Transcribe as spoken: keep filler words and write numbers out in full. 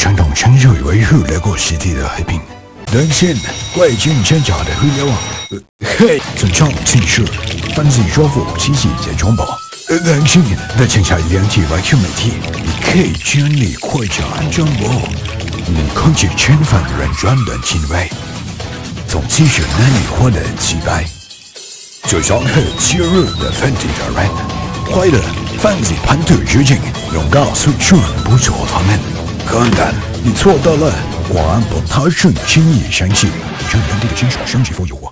传统城市维护那个实体的和平。担心怪军真假的互联网，呃，嘿，尊重技术，分析说服机器在装保。呃，担心那剩下两体外科媒体，你可以建立快捷安装包，能控制全方人转的行为，从技术难以获得击败。就像和切入的分体的人，坏了，放弃叛徒之境，用告诉全不做他们。笨蛋，你错到了。广安不太顺轻易相信，这两地的金属升级负有我。